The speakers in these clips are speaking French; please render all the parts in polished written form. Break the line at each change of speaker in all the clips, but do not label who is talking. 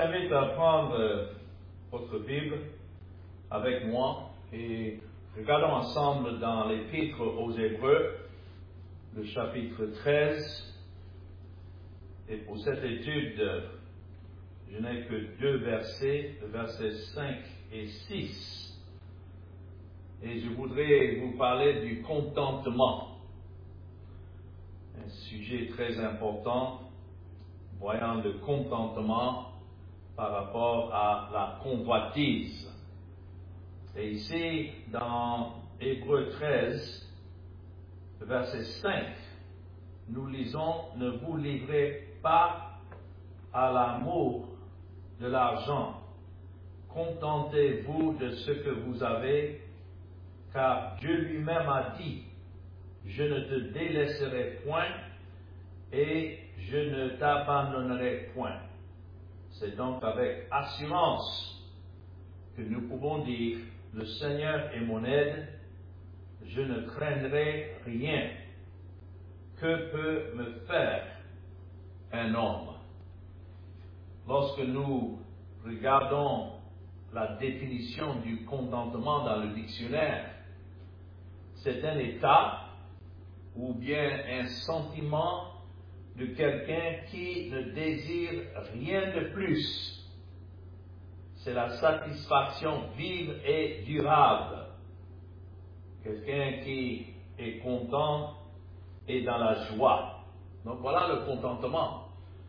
invite à prendre votre Bible avec moi et regardons ensemble dans l'Épître aux Hébreux, le chapitre 13. Et pour cette étude, je n'ai que deux versets, le verset 5 et 6. Et je voudrais vous parler du contentement. Un sujet très important, voyant le contentement par rapport à la convoitise. Et ici, dans Hébreux 13, verset 5, nous lisons « Ne vous livrez pas à l'amour de l'argent, contentez-vous de ce que vous avez, car Dieu lui-même a dit, je ne te délaisserai point et je ne t'abandonnerai point. » C'est donc avec assurance que nous pouvons dire, le Seigneur est mon aide, je ne craindrai rien. Que peut me faire un homme? Lorsque nous regardons la définition du contentement dans le dictionnaire, c'est un état ou bien un sentiment de quelqu'un qui ne désire rien de plus. C'est la satisfaction vive et durable. Quelqu'un qui est content et dans la joie. Donc voilà le contentement.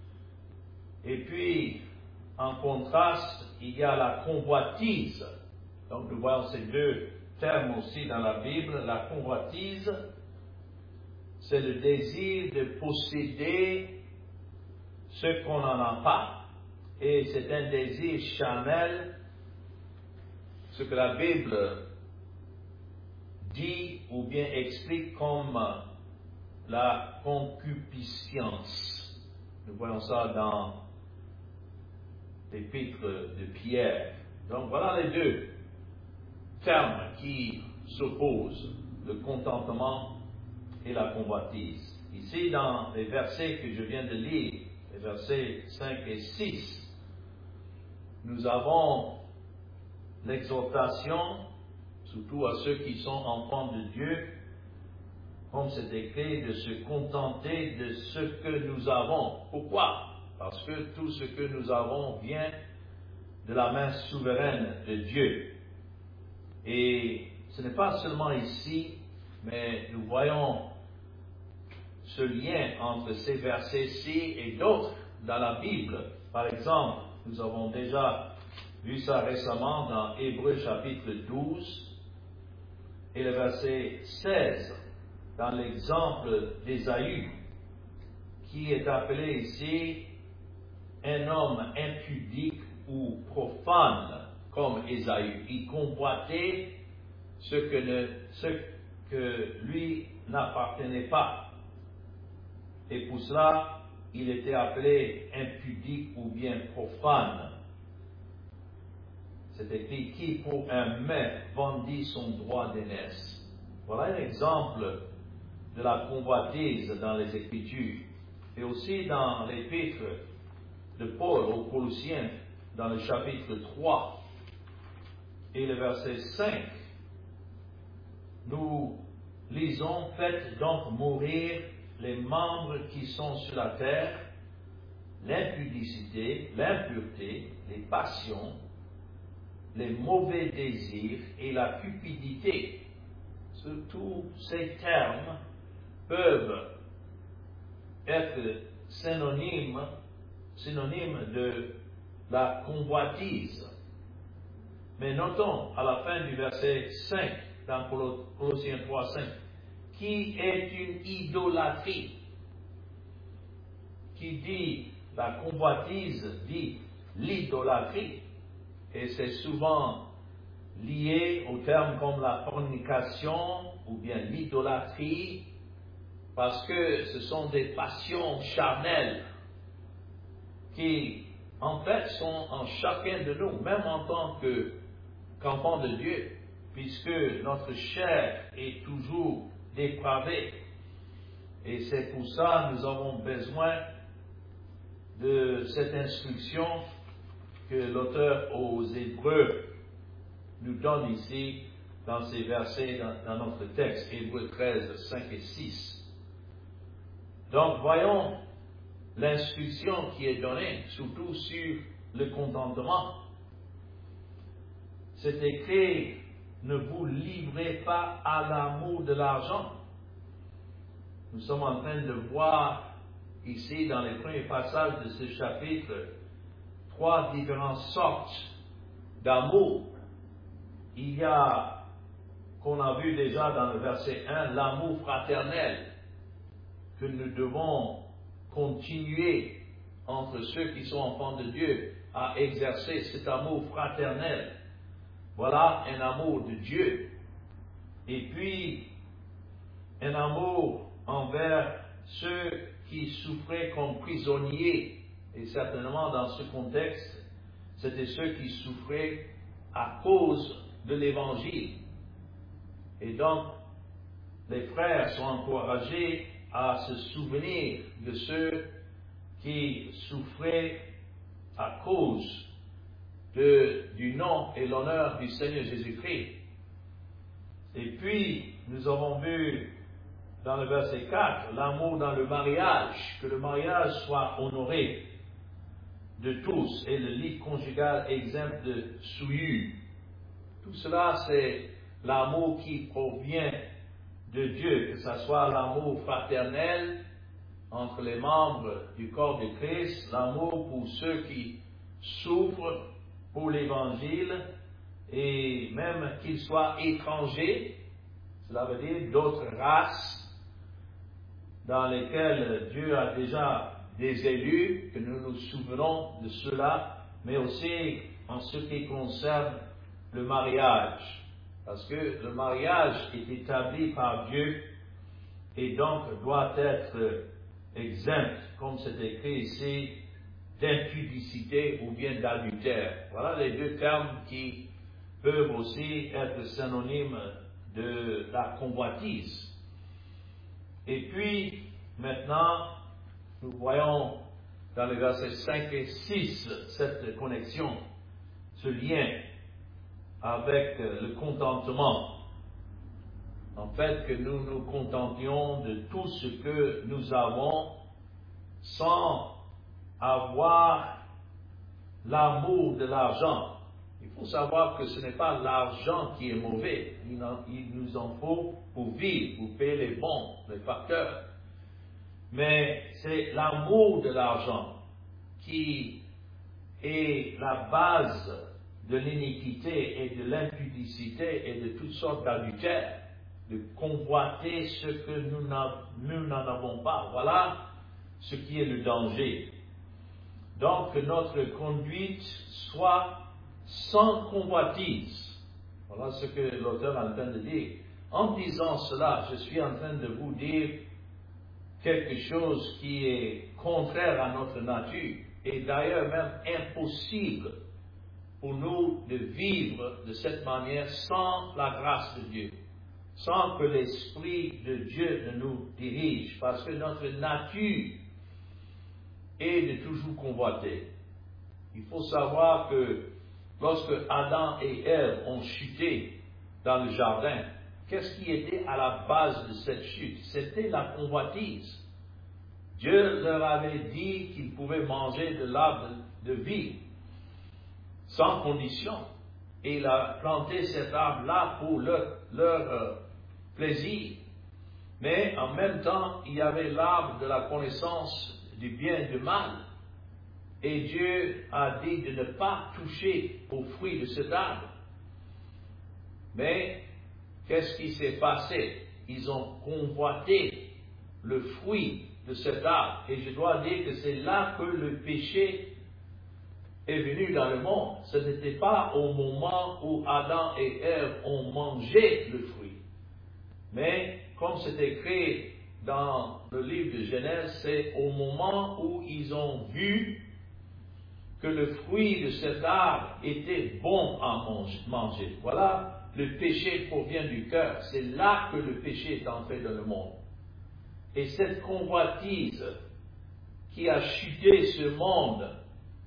Et puis, en contraste, il y a la convoitise. Donc nous voyons ces deux termes aussi dans la Bible. La convoitise, c'est le désir de posséder ce qu'on n'en a pas. Et c'est un désir charnel, ce que la Bible dit ou bien explique comme la concupiscence. Nous voyons ça dans l'épître de Pierre. Donc voilà les deux termes qui s'opposent, le contentement et la convoitise. Ici, dans les versets que je viens de lire, les versets 5 et 6, nous avons l'exhortation, surtout à ceux qui sont enfants de Dieu, comme c'est écrit, de se contenter de ce que nous avons. Pourquoi? Parce que tout ce que nous avons vient de la main souveraine de Dieu. Et ce n'est pas seulement ici, mais nous voyons ce lien entre ces versets-ci et d'autres dans la Bible. Par exemple, nous avons déjà vu ça récemment dans Hébreux chapitre 12 et le verset 16, dans l'exemple d'Ésaü, qui est appelé ici un homme impudique ou profane comme Ésaü. Il convoitait ce que lui n'appartenait pas. Et pour cela, il était appelé impudique ou bien profane. C'est écrit qui pour un maître vendit son droit d'aînesse. Voilà un exemple de la convoitise dans les Écritures. Et aussi dans l'épître de Paul aux Colossiens, dans le chapitre 3 et le verset 5, nous lisons, faites donc mourir les membres qui sont sur la terre, l'impudicité, l'impureté, les passions, les mauvais désirs et la cupidité. Tous ces termes peuvent être synonymes de la convoitise. Mais notons à la fin du verset 5, dans Colossiens 3, 5, qui est une idolâtrie. Qui dit la convoitise dit l'idolâtrie. Et c'est souvent lié aux termes comme la fornication ou bien l'idolâtrie, parce que ce sont des passions charnelles qui, en fait, sont en chacun de nous, même en tant qu'enfants de Dieu, puisque notre chair est toujours dépravée. Et c'est pour ça que nous avons besoin de cette instruction que l'auteur aux Hébreux nous donne ici dans ces versets dans notre texte, Hébreux 13, 5 et 6. Donc voyons l'instruction qui est donnée, surtout sur le contentement. C'est écrit, ne vous livrez pas à l'amour de l'argent. Nous sommes en train de voir ici dans les premiers passages de ce chapitre 3 différentes sortes d'amour. Il y a, qu'on a vu déjà dans le verset 1, l'amour fraternel que nous devons continuer entre ceux qui sont enfants de Dieu à exercer cet amour fraternel. Voilà un amour de Dieu. Et puis, un amour envers ceux qui souffraient comme prisonniers. Et certainement, dans ce contexte, c'était ceux qui souffraient à cause de l'Évangile. Et donc, les frères sont encouragés à se souvenir de ceux qui souffraient à cause du nom et l'honneur du Seigneur Jésus-Christ. Et puis, nous avons vu dans le verset 4, l'amour dans le mariage, que le mariage soit honoré de tous et le lit conjugal exempt de souillure. Tout cela, c'est l'amour qui provient de Dieu, que ce soit l'amour fraternel entre les membres du corps de Christ, l'amour pour ceux qui souffrent pour l'Évangile, et même qu'ils soient étrangers, cela veut dire d'autres races dans lesquelles Dieu a déjà des élus, que nous nous souvenons de cela, mais aussi en ce qui concerne le mariage. Parce que le mariage est établi par Dieu et donc doit être exempt, comme c'est écrit ici, d'impudicité ou bien d'adultère. Voilà les deux termes qui peuvent aussi être synonymes de la convoitise. Et puis, maintenant, nous voyons dans les versets 5 et 6 cette connexion, ce lien avec le contentement. En fait, que nous nous contentions de tout ce que nous avons sans avoir l'amour de l'argent. Il faut savoir que ce n'est pas l'argent qui est mauvais. Il nous en faut pour vivre, pour payer les bons, les facteurs. Mais c'est l'amour de l'argent qui est la base de l'iniquité et de l'impudicité et de toutes sortes d'adultères, de convoiter ce que nous n'en avons pas. Voilà ce qui est le danger. Donc que notre conduite soit sans convoitise. Voilà ce que l'auteur est en train de dire. En disant cela, je suis en train de vous dire quelque chose qui est contraire à notre nature et d'ailleurs même impossible pour nous de vivre de cette manière sans la grâce de Dieu, sans que l'Esprit de Dieu ne nous dirige, parce que notre nature est de toujours convoiter. Il faut savoir que lorsque Adam et Ève ont chuté dans le jardin, qu'est-ce qui était à la base de cette chute? C'était la convoitise. Dieu leur avait dit qu'ils pouvaient manger de l'arbre de vie, sans condition. Et il a planté cet arbre-là pour leur plaisir. Mais en même temps, il y avait l'arbre de la connaissance du bien et du mal. Et Dieu a dit de ne pas toucher aux fruits de cet arbre. Mais qu'est-ce qui s'est passé? Ils ont convoité le fruit de cet arbre. Et je dois dire que c'est là que le péché est venu dans le monde. Ce n'était pas au moment où Adam et Ève ont mangé le fruit. Mais, comme c'est écrit dans le livre de Genèse, c'est au moment où ils ont vu que le fruit de cet arbre était bon à manger. Voilà, le péché provient du cœur. C'est là que le péché est entré dans le monde. Et cette convoitise qui a chuté ce monde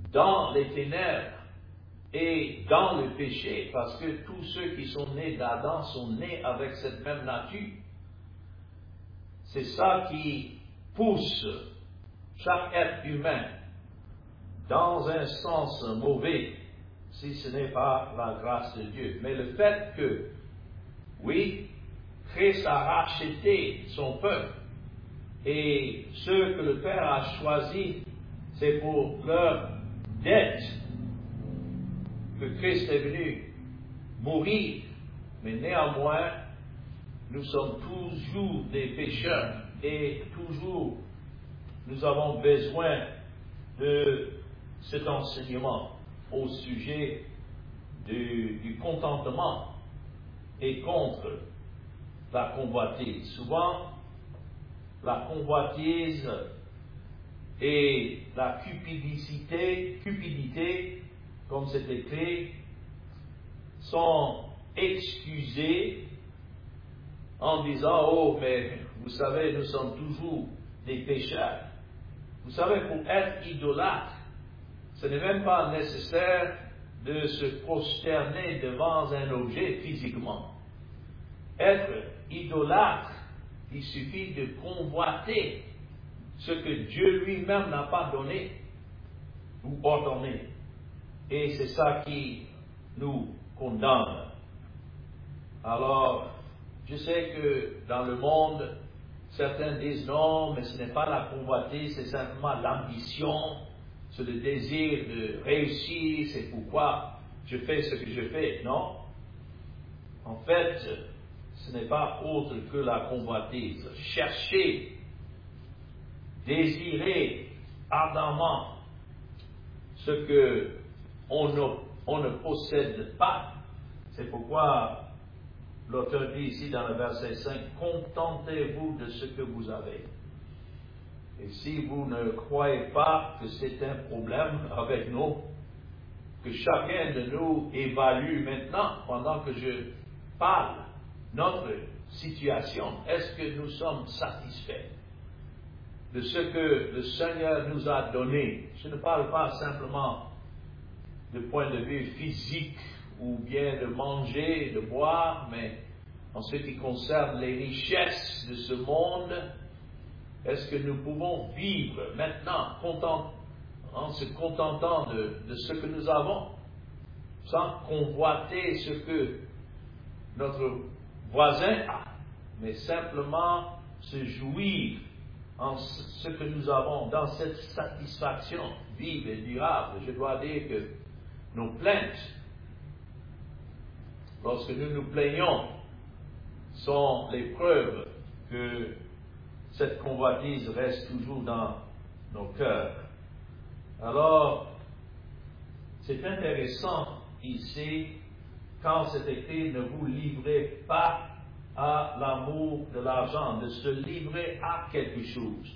dans les ténèbres et dans le péché, parce que tous ceux qui sont nés d'Adam sont nés avec cette même nature. C'est ça qui pousse chaque être humain dans un sens mauvais, si ce n'est pas la grâce de Dieu. Mais le fait que, oui, Christ a racheté son peuple, et ceux que le Père a choisis, c'est pour leur dette que Christ est venu mourir. Mais néanmoins, nous sommes toujours des pécheurs et toujours nous avons besoin de cet enseignement au sujet du contentement et contre la convoitise. Souvent, la convoitise et la cupidité, comme c'est écrit, sont excusées en disant « Oh, mais vous savez, nous sommes toujours des pécheurs. » Vous savez, pour être idolâtre, ce n'est même pas nécessaire de se prosterner devant un objet physiquement. Être idolâtre, il suffit de convoiter ce que Dieu lui-même n'a pas donné ou ordonné. Et c'est ça qui nous condamne. Alors, je sais que dans le monde, certains disent non, mais ce n'est pas la convoitise, c'est simplement l'ambition, c'est le désir de réussir, c'est pourquoi je fais ce que je fais. Non. En fait, ce n'est pas autre que la convoitise. Chercher, désirer ardemment ce que on ne possède pas. C'est pourquoi l'auteur dit ici dans le verset 5, « Contentez-vous de ce que vous avez. » Et si vous ne croyez pas que c'est un problème avec nous, que chacun de nous évalue maintenant, pendant que je parle, notre situation, est-ce que nous sommes satisfaits de ce que le Seigneur nous a donné? Je ne parle pas simplement du point de vue physique ou bien de manger, de boire, mais en ce qui concerne les richesses de ce monde, est-ce que nous pouvons vivre maintenant en se contentant de ce que nous avons, sans convoiter ce que notre voisin a, mais simplement se jouir en ce que nous avons, dans cette satisfaction vive et durable? Je dois dire que nos plaintes, lorsque nous nous plaignons, sont les preuves que cette convoitise reste toujours dans nos cœurs. Alors, c'est intéressant ici, quand c'est écrit « ne vous livrez pas à l'amour de l'argent », de se livrer à quelque chose.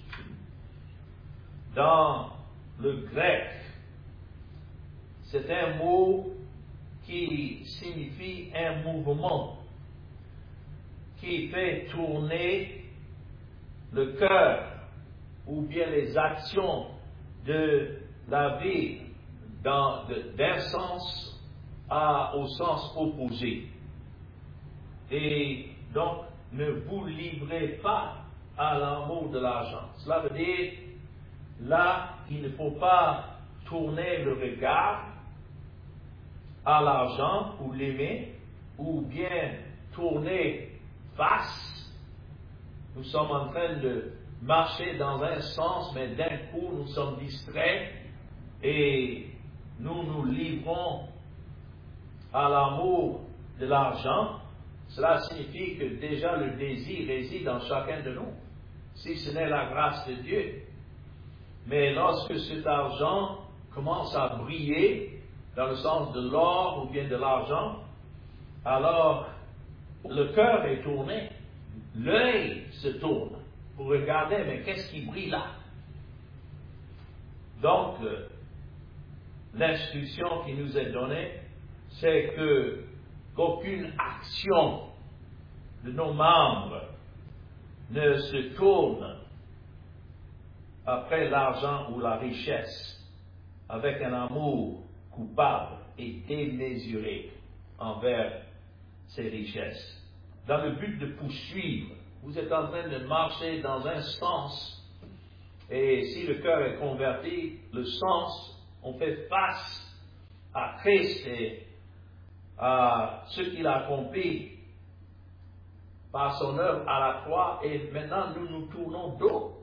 Dans le grec, c'est un mot qui signifie un mouvement qui fait tourner le cœur ou bien les actions de la vie d'un sens au sens opposé. Et donc, ne vous livrez pas à l'amour de l'argent. Cela veut dire, là, il ne faut pas tourner le regard à l'argent pour l'aimer, ou bien tourner face. Nous sommes en train de marcher dans un sens, mais d'un coup nous sommes distraits et nous nous livrons à l'amour de l'argent. Cela signifie que déjà le désir réside en chacun de nous, si ce n'est la grâce de Dieu. Mais lorsque cet argent commence à briller dans le sens de l'or ou bien de l'argent, alors le cœur est tourné, l'œil se tourne pour regarder, mais qu'est-ce qui brille là? Donc, l'instruction qui nous est donnée, c'est qu'aucune action de nos membres ne se tourne après l'argent ou la richesse, avec un amour coupable et démesuré envers ses richesses, dans le but de poursuivre. Vous êtes en train de marcher dans un sens, et si le cœur est converti, le sens, on fait face à Christ et à ce qu'il a accompli par son œuvre à la croix, et maintenant nous nous tournons dos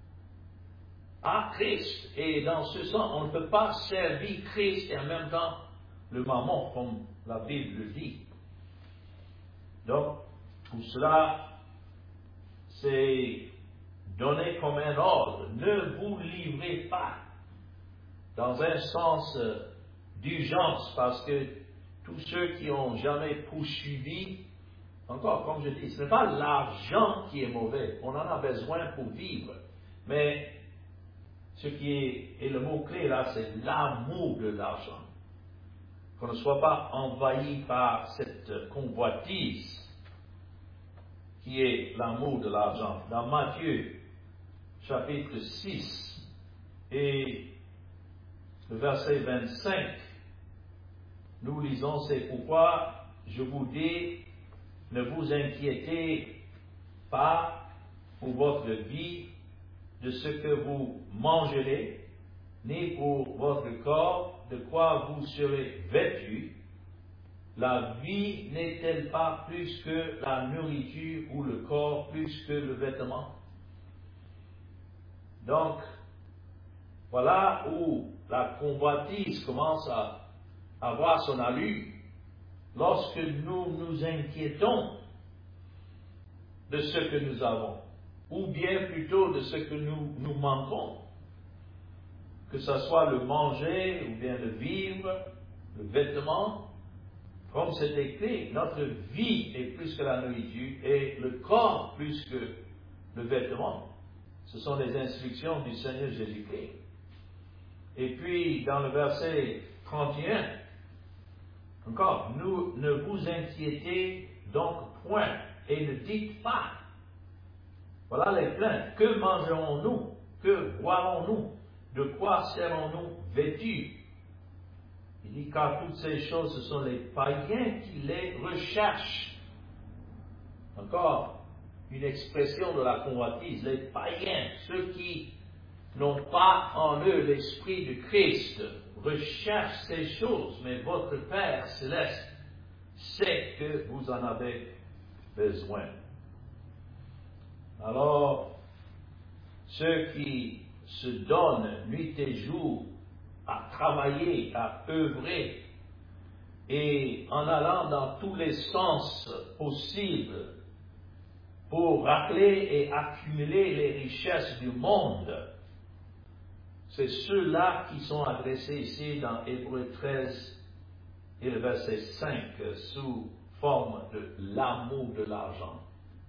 à Christ. Et dans ce sens, on ne peut pas servir Christ et en même temps le mammon, comme la Bible le dit. Donc, tout cela, c'est donné comme un ordre. Ne vous livrez pas dans un sens d'urgence, parce que tous ceux qui n'ont jamais poursuivi, encore, comme je dis, ce n'est pas l'argent qui est mauvais. On en a besoin pour vivre. Mais ce qui est le mot-clé là, c'est l'amour de l'argent. Qu'on ne soit pas envahi par cette convoitise qui est l'amour de l'argent. Dans Matthieu, chapitre 6, et le verset 25, nous lisons, c'est pourquoi je vous dis, ne vous inquiétez pas pour votre vie de ce que vous mangerez, ni pour votre corps de quoi vous serez vêtus. La vie n'est-elle pas plus que la nourriture, ou le corps plus que le vêtement? Donc, voilà où la convoitise commence à avoir son allure. Lorsque nous nous inquiétons de ce que nous avons, ou bien plutôt de ce que nous manquons, que ce soit le manger, ou bien le vivre, le vêtement, comme c'est écrit, notre vie est plus que la nourriture, et le corps plus que le vêtement. Ce sont les instructions du Seigneur Jésus-Christ. Et puis, dans le verset 31, encore, ne vous inquiétez donc point, et ne dites pas. Voilà les plaintes. Que mangerons-nous? Que boirons-nous? De quoi serons-nous vêtus? Il dit, car toutes ces choses, ce sont les païens qui les recherchent. Encore une expression de la convoitise. Les païens, ceux qui n'ont pas en eux l'esprit de Christ, recherchent ces choses, mais votre Père céleste sait que vous en avez besoin. Alors, ceux qui se donnent nuit et jour à travailler, à œuvrer, et en allant dans tous les sens possibles pour racler et accumuler les richesses du monde, c'est ceux-là qui sont adressés ici dans Hébreux 13 et le verset 5 sous forme de l'amour de l'argent.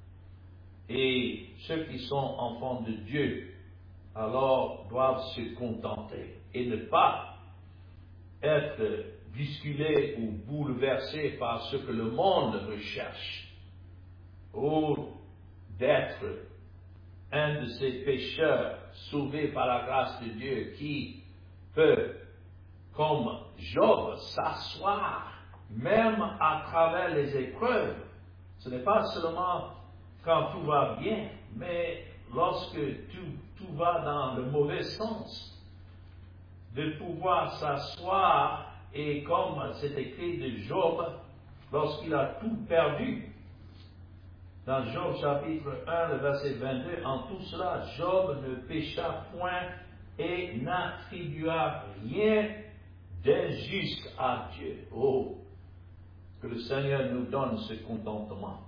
Et ceux qui sont enfants de Dieu, alors doivent se contenter et ne pas être bousculés ou bouleversés par ce que le monde recherche, ou d'être un de ces pécheurs sauvés par la grâce de Dieu qui peut, comme Job, s'asseoir même à travers les épreuves. Ce n'est pas seulement quand tout va bien, mais lorsque tout va dans le mauvais sens, de pouvoir s'asseoir, et comme c'est écrit de Job, lorsqu'il a tout perdu, dans Job chapitre 1, le verset 22, en tout cela, Job ne pécha point et n'attribua rien d'injuste à Dieu. Oh, que le Seigneur nous donne ce contentement.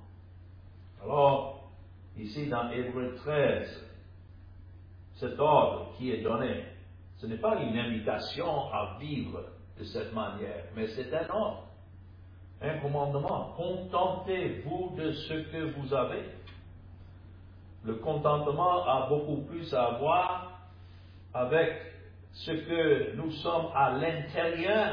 Alors, ici dans Hébreux 13, cet ordre qui est donné, ce n'est pas une invitation à vivre de cette manière, mais c'est un ordre, un commandement. Contentez-vous de ce que vous avez. Le contentement a beaucoup plus à voir avec ce que nous sommes à l'intérieur,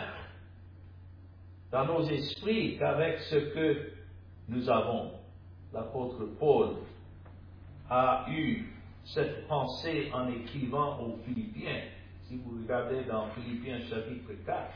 dans nos esprits, qu'avec ce que nous avons. L'apôtre Paul a eu cette pensée en écrivant aux Philippiens. si vous regardez dans Philippiens chapitre 4.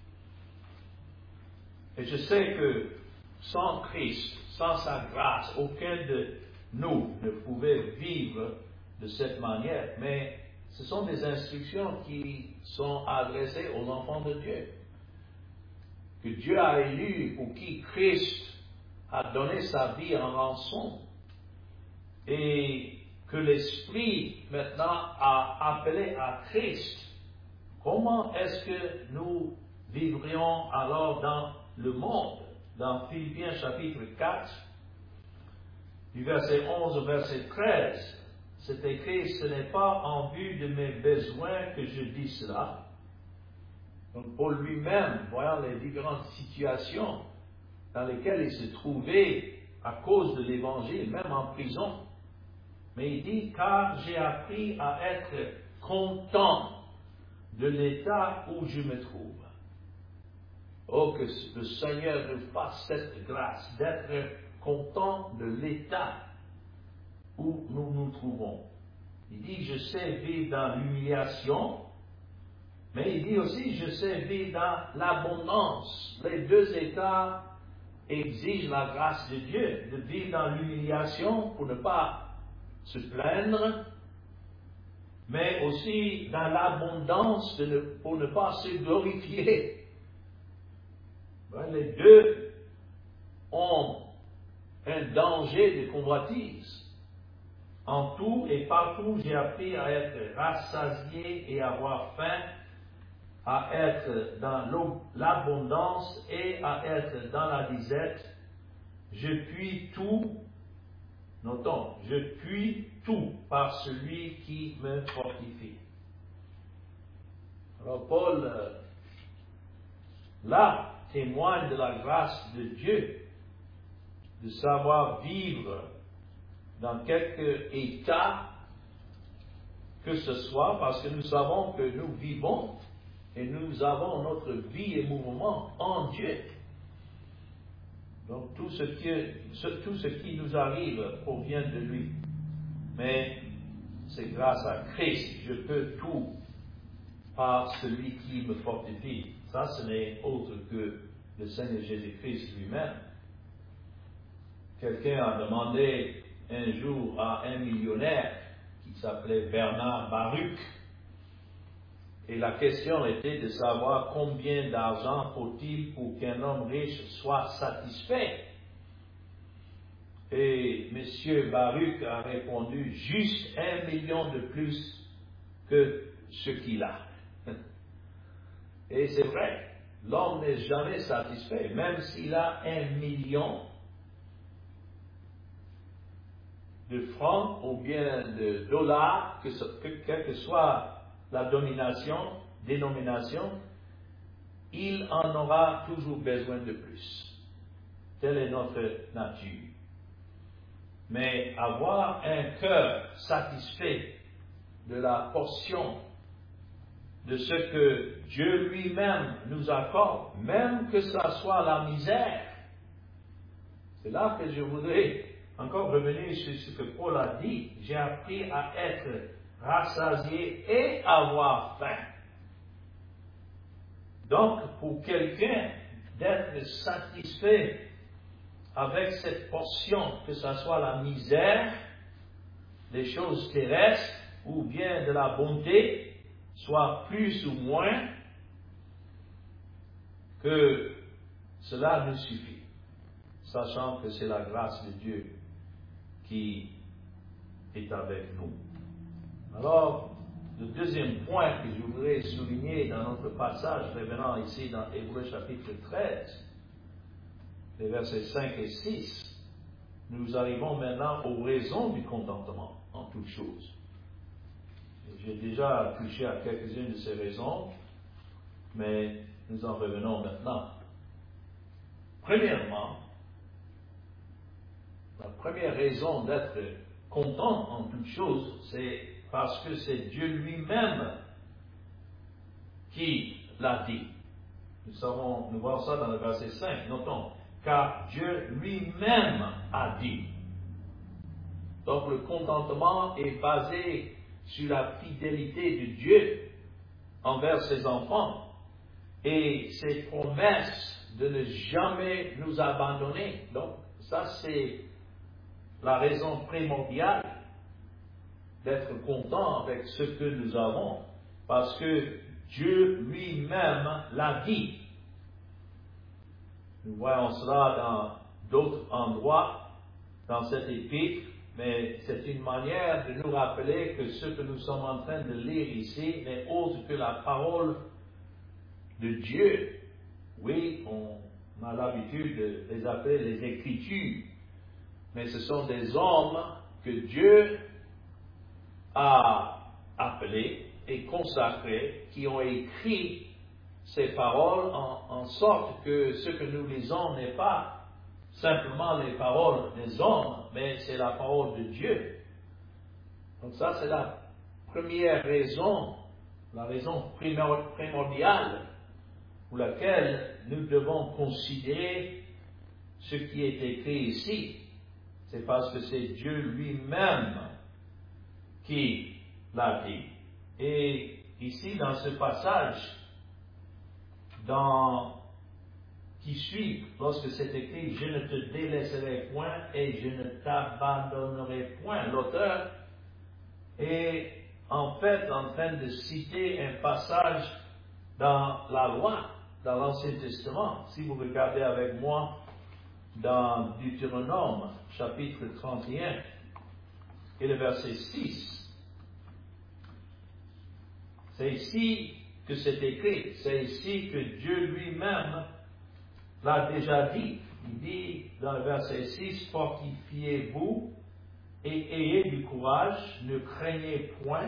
Et je sais que sans Christ, sans sa grâce, aucun de nous ne pouvait vivre de cette manière. Mais ce sont des instructions qui sont adressées aux enfants de Dieu, que Dieu a élus, pour qui Christ a donné sa vie en rançon, et que l'Esprit maintenant a appelé à Christ. Comment est-ce que nous vivrions alors dans le monde? Dans Philippiens chapitre 4, du verset 11 au verset 13, c'est écrit: ce n'est pas en vue de mes besoins que je dis cela. Donc Paul lui-même, voyant les différentes situations dans lesquelles il se trouvait à cause de l'Évangile, même en prison, mais il dit: car j'ai appris à être content de l'état où je me trouve. Oh, que le Seigneur nous fasse cette grâce d'être content de l'état où nous nous trouvons. Il dit: je sais vivre dans l'humiliation, mais il dit aussi: je sais vivre dans l'abondance. Les deux états exigent la grâce de Dieu, de vivre dans l'humiliation pour ne pas se plaindre, mais aussi dans l'abondance pour ne pas se glorifier. Les deux ont un danger de convoitise. En tout et partout, j'ai appris à être rassasié et avoir faim, à être dans l'abondance et à être dans la disette. Je puis tout, notons, je puis tout par celui qui me fortifie. Alors Paul, là, témoigne de la grâce de Dieu, de savoir vivre dans quelque état que ce soit, parce que nous savons que nous vivons et nous avons notre vie et mouvement en Dieu. Donc tout ce qui nous arrive provient de lui. Mais c'est grâce à Christ, je peux tout par celui qui me fortifie. Ça, ce n'est autre que le Seigneur Jésus-Christ lui-même. Quelqu'un a demandé un jour à un millionnaire qui s'appelait Bernard Baruch, et la question était de savoir combien d'argent faut-il pour qu'un homme riche soit satisfait. Et M. Baruch a répondu: juste 1 million de plus que ce qu'il a. Et c'est vrai, l'homme n'est jamais satisfait, même s'il a 1 million de francs ou bien de dollars, quelle que soit la dénomination, il en aura toujours besoin de plus. Telle est notre nature. Mais avoir un cœur satisfait de la portion de ce que Dieu lui-même nous accorde, même que ce soit la misère, c'est là que je voudrais encore revenir sur ce que Paul a dit. J'ai appris à être rassasié et avoir faim. Donc, pour quelqu'un, d'être satisfait avec cette portion, que ce soit la misère, des choses terrestres, ou bien de la bonté, soit plus ou moins, que cela nous suffit, sachant que c'est la grâce de Dieu qui est avec nous. Alors, le deuxième point que je voudrais souligner dans notre passage, revenant ici dans Hébreux chapitre 13, les versets 5 et 6, nous arrivons maintenant aux raisons du contentement en toutes choses. J'ai déjà touché à quelques-unes de ces raisons, mais nous en revenons maintenant. Premièrement, la première raison d'être content en toutes choses, c'est parce que c'est Dieu lui-même qui l'a dit. Nous voyons ça dans le verset 5, notons, car Dieu lui-même a dit. Donc le contentement est basé sur la fidélité de Dieu. envers ses enfants et ses promesses de ne jamais nous abandonner. Donc, ça c'est la raison primordiale d'être content avec ce que nous avons, parce que Dieu lui-même l'a dit. Nous voyons cela dans d'autres endroits dans cette épître, mais c'est une manière de nous rappeler que ce que nous sommes en train de lire ici n'est autre que la parole de Dieu. Oui, on a l'habitude de les appeler les Écritures, mais ce sont des hommes que Dieu a appelés et consacrés, qui ont écrit ces paroles en sorte que ce que nous lisons n'est pas simplement les paroles des hommes, mais c'est la parole de Dieu. Donc ça, c'est la première raison, la raison primordiale pour laquelle nous devons considérer ce qui est écrit ici. C'est parce que c'est Dieu lui-même qui l'a dit. Et ici, dans ce passage, qui suit, lorsque c'est écrit « Je ne te délaisserai point et je ne t'abandonnerai point », l'auteur est en fait en train de citer un passage dans la loi, dans l'Ancien Testament. Si vous regardez avec moi dans Deutéronome, chapitre 31, et le verset 6, c'est ici que c'est écrit, c'est ici que Dieu lui-même l'a déjà dit. Il dit dans le verset 6, « Fortifiez-vous et ayez du courage, ne craignez point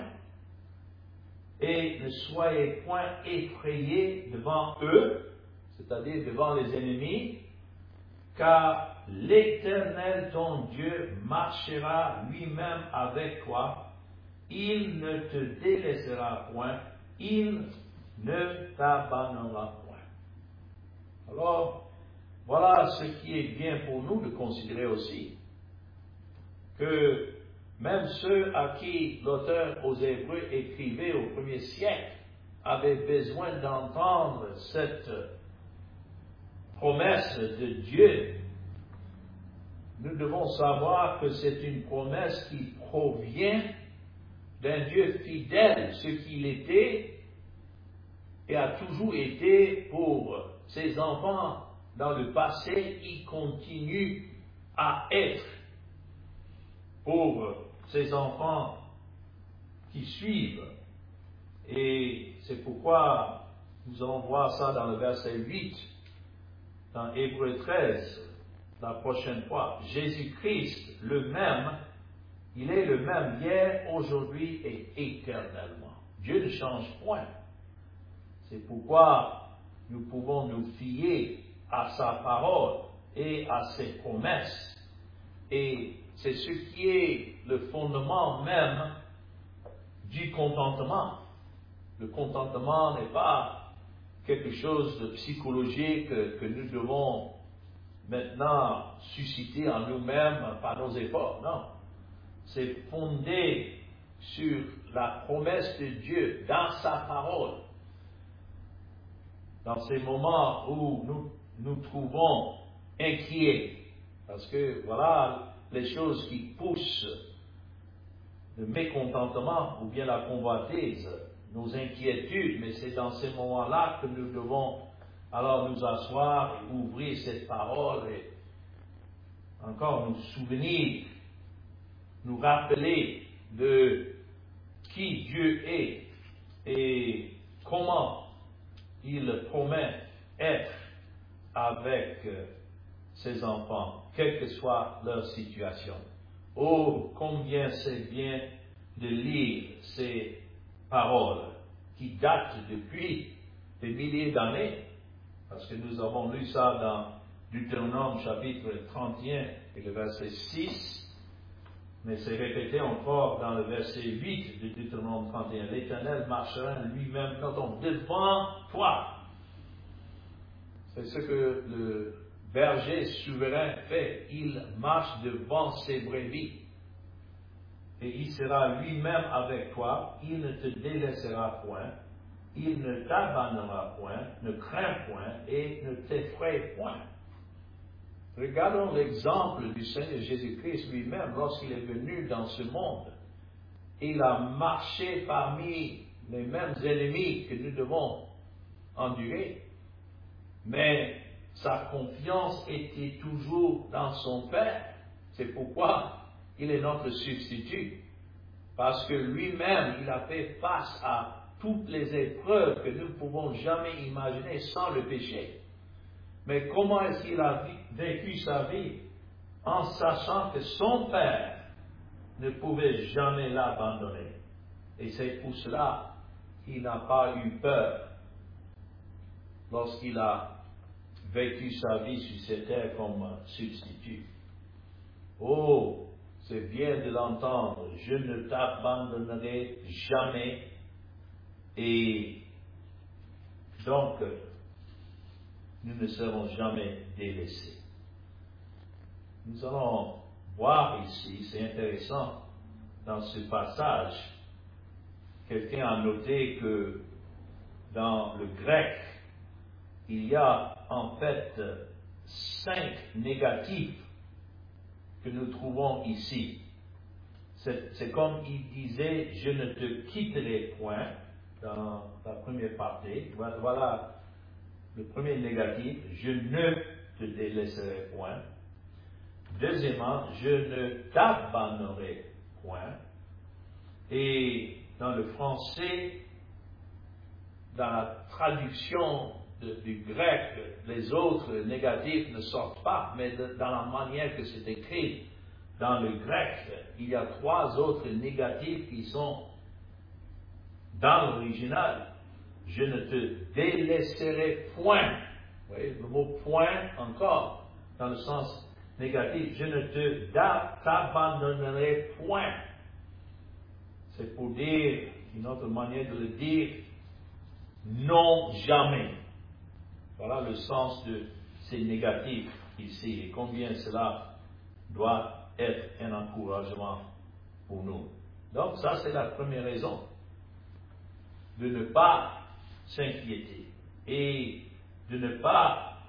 et ne soyez point effrayés devant eux, c'est-à-dire devant les ennemis, car l'Éternel ton Dieu marchera lui-même avec toi. Il ne te délaissera point, il ne t'abandonnera point. » Alors, voilà ce qui est bien pour nous de considérer aussi, que même ceux à qui l'auteur aux Hébreux écrivait au 1er siècle avaient besoin d'entendre cette promesse de Dieu. Nous devons savoir que c'est une promesse qui provient d'un Dieu fidèle, ce qu'il était et a toujours été pour ses enfants dans le passé, il continue à être pour ses enfants qui suivent. Et c'est pourquoi nous allons voir ça dans le verset 8, dans Hébreux 13, la prochaine fois. Jésus-Christ, le même, il est le même hier, aujourd'hui et éternellement. Dieu ne change point. C'est pourquoi nous pouvons nous fier à sa parole et à ses promesses. Et c'est ce qui est le fondement même du contentement. Le contentement n'est pas quelque chose de psychologique que nous devons maintenant susciter en nous-mêmes par nos efforts. Non. C'est fondé sur la promesse de Dieu dans sa parole. Dans ces moments où nous nous trouvons inquiets, parce que voilà les choses qui poussent le mécontentement ou bien la convoitise, nos inquiétudes, mais c'est dans ces moments-là que nous devons alors nous asseoir et ouvrir cette parole et encore nous souvenir, nous rappeler de qui Dieu est et comment il promet être avec ses enfants, quelle que soit leur situation. Oh, combien c'est bien de lire ces paroles qui datent depuis des milliers d'années, parce que nous avons lu ça dans Deutéronome chapitre 31 et le verset 6, mais c'est répété encore dans le verset 8 de Deutéronome 31. L'Éternel marchera lui-même devant toi. C'est ce que le berger souverain fait. Il marche devant ses brebis. Et il sera lui-même avec toi. Il ne te délaissera point. il ne t'abandonnera point, ne crains point et ne t'effraie point. Regardons l'exemple du Seigneur Jésus-Christ lui-même lorsqu'il est venu dans ce monde. Il a marché parmi les mêmes ennemis que nous devons endurer, mais sa confiance était toujours dans son Père. C'est pourquoi il est notre substitut, parce que lui-même, il a fait face à toutes les épreuves que nous ne pouvons jamais imaginer sans le péché. Mais comment est-ce qu'il a vécu sa vie? En sachant que son Père ne pouvait jamais l'abandonner. Et c'est pour cela qu'il n'a pas eu peur lorsqu'il a vécu sa vie sur cette terre comme substitut. Oh, c'est bien de l'entendre, je ne t'abandonnerai jamais. Et donc, nous ne serons jamais délaissés. Nous allons voir ici, c'est intéressant, dans ce passage, quelqu'un a noté que dans le grec, il y a en fait 5 négatifs que nous trouvons ici. C'est comme il disait, je ne te quitterai point, dans la première partie. Voilà le premier négatif, je ne te délaisserai point. Deuxièmement, je ne t'abandonnerai point. Et dans le français, dans la traduction du grec, les autres négatifs ne sortent pas, mais dans la manière que c'est écrit dans le grec, il y a 3 autres négatifs qui sont dans l'original. Je ne te délaisserai point. Vous voyez, le mot point encore, dans le sens négatif. Je ne t'abandonnerai point. C'est pour dire, une autre manière de le dire, non jamais. Voilà le sens de ces négatifs ici et combien cela doit être un encouragement pour nous. Donc ça c'est la première raison, de ne pas s'inquiéter et de ne pas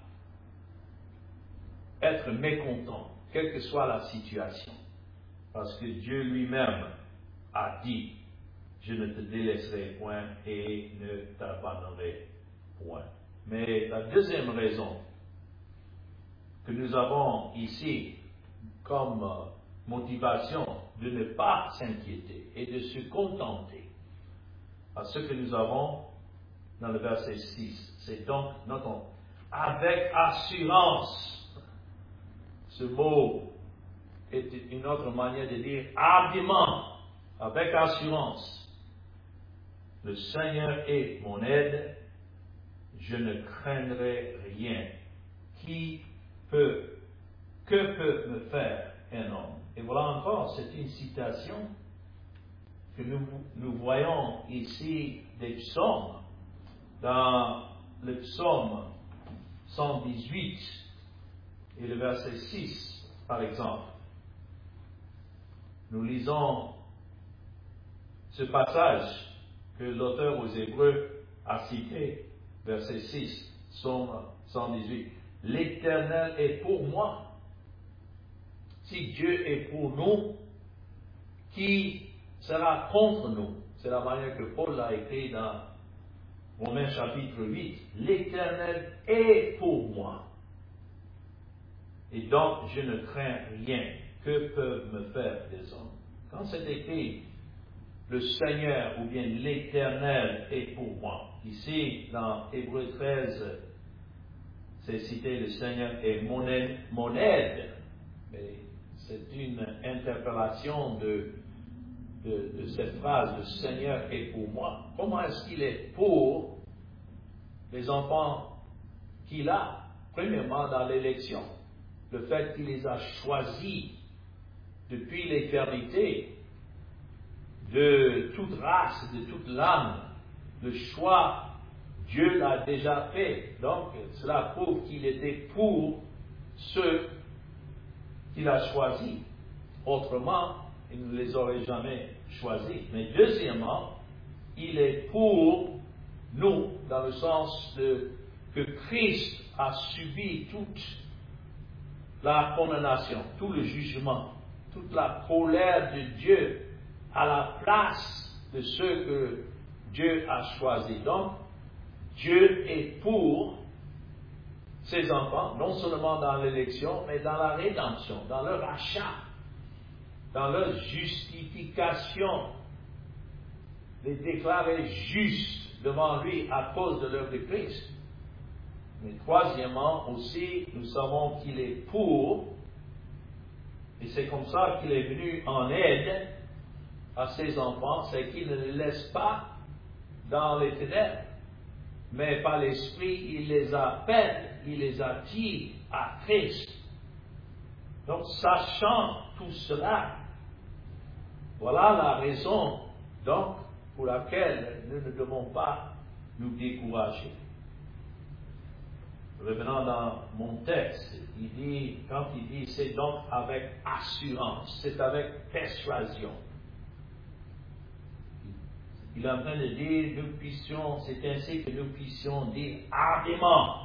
être mécontent, quelle que soit la situation. Parce que Dieu lui-même a dit, je ne te délaisserai point et ne t'abandonnerai point. Mais la deuxième raison que nous avons ici comme motivation de ne pas s'inquiéter et de se contenter à ce que nous avons dans le verset 6. C'est donc, notons, avec assurance. Ce mot est une autre manière de dire hardiment, avec assurance. Le Seigneur est mon aide, je ne craindrai rien. Que peut me faire un homme? Et voilà encore, c'est une citation que nous voyons ici des psaumes. Dans le psaume 118 et le verset 6, par exemple, nous lisons ce passage que l'auteur aux Hébreux a cité, verset 6, psaume 118. L'Éternel est pour moi. Si Dieu est pour nous, qui sera contre nous? C'est la manière que Paul l'a écrit dans Romains chapitre 8. L'Éternel est pour moi. Et donc, je ne crains rien. Que peuvent me faire des hommes? Quand c'est écrit, le Seigneur ou bien l'Éternel est pour moi. Ici, dans Hébreux 13, c'est cité, le Seigneur est mon aide. Mais c'est une interpellation de cette phrase, le Seigneur est pour moi. Comment est-ce qu'il est pour les enfants qu'il a? Premièrement, dans l'élection. Le fait qu'il les a choisis depuis l'éternité, de toute race, de toute langue. Le choix, Dieu l'a déjà fait. Donc, cela prouve qu'il était pour ceux qu'il a choisis. Autrement, il ne les aurait jamais choisis. Mais deuxièmement, il est pour nous, dans le sens que Christ a subi toute la condamnation, tout le jugement, toute la colère de Dieu à la place de ceux que Dieu a choisis. Donc, Dieu est pour ses enfants, non seulement dans l'élection, mais dans la rédemption, dans leur achat, dans leur justification, les déclarer justes devant lui à cause de l'œuvre de Christ. Mais troisièmement aussi, nous savons qu'il est pour, et c'est comme ça qu'il est venu en aide à ses enfants, c'est qu'il ne les laisse pas dans les ténèbres, mais par l'Esprit, il les appelle, il les attire à Christ. Donc, sachant tout cela, voilà la raison, donc, pour laquelle nous ne devons pas nous décourager. Revenant dans mon texte, quand il dit, c'est donc avec assurance, c'est avec persuasion. Il est en train de dire, c'est ainsi que nous puissions dire ardemment,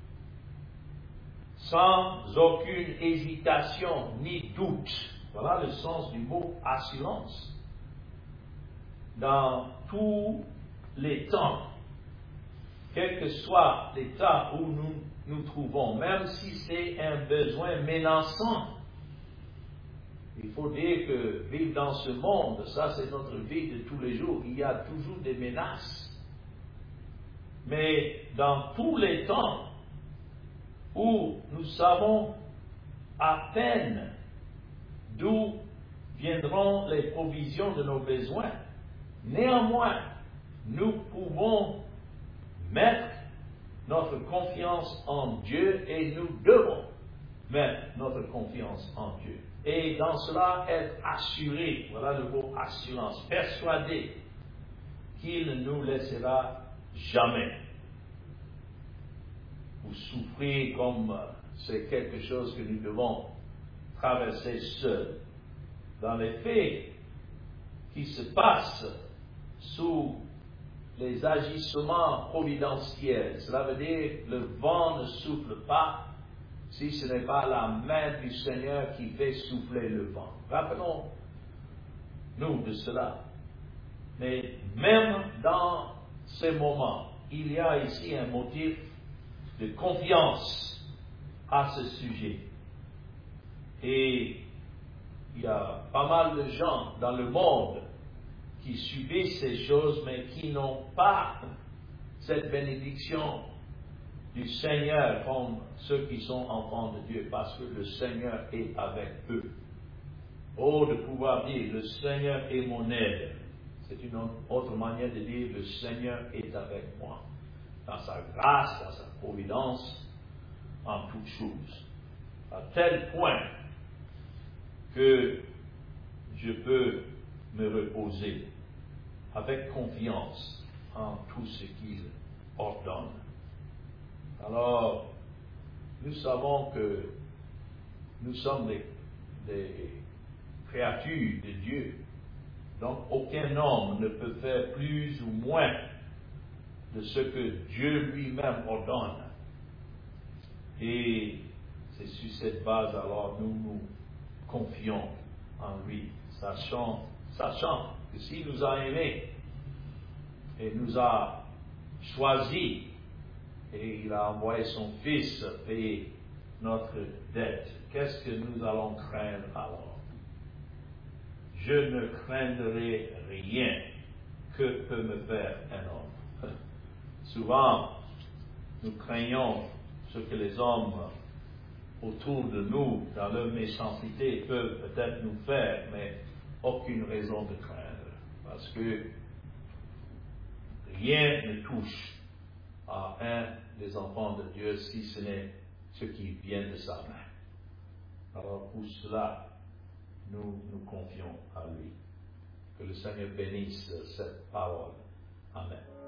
sans aucune hésitation ni doute. Voilà le sens du mot assurance. Dans tous les temps, quel que soit l'état où nous nous trouvons, même si c'est un besoin menaçant. Il faut dire que vivre dans ce monde, ça c'est notre vie de tous les jours, il y a toujours des menaces. Mais dans tous les temps où nous savons à peine d'où viendront les provisions de nos besoins, néanmoins, nous pouvons mettre notre confiance en Dieu et nous devons mettre notre confiance en Dieu. Et dans cela, être assuré, voilà le mot assurance, persuadé qu'il ne nous laissera jamais. Ou souffrir comme c'est quelque chose que nous devons traverser seuls. Dans les faits qui se passent sous les agissements providentiels, cela veut dire que le vent ne souffle pas si ce n'est pas la main du Seigneur qui fait souffler le vent. Rappelons-nous de cela. Mais même dans ces moments, il y a ici un motif de confiance à ce sujet. Et il y a pas mal de gens dans le monde qui subissent ces choses, mais qui n'ont pas cette bénédiction du Seigneur comme ceux qui sont enfants de Dieu, parce que le Seigneur est avec eux. Oh, de pouvoir dire, le Seigneur est mon aide. C'est une autre manière de dire, le Seigneur est avec moi. Dans sa grâce, dans sa providence, en toutes choses. À tel point que je peux me reposer avec confiance en tout ce qu'il ordonne. Alors, nous savons que nous sommes des créatures de Dieu. Donc, aucun homme ne peut faire plus ou moins de ce que Dieu lui-même ordonne. Et c'est sur cette base, alors, nous nous confions en lui, sachant que s'il nous a aimés et nous a choisis, et il a envoyé son Fils payer notre dette, qu'est-ce que nous allons craindre alors? Je ne craindrai rien. Que peut me faire un homme? Souvent, nous craignons ce que les hommes autour de nous, dans leur méchanceté, peuvent peut-être nous faire, mais aucune raison de craindre. Parce que rien ne touche à un des enfants de Dieu si ce n'est ce qui vient de sa main. Alors pour cela, nous nous confions à lui. Que le Seigneur bénisse cette parole. Amen.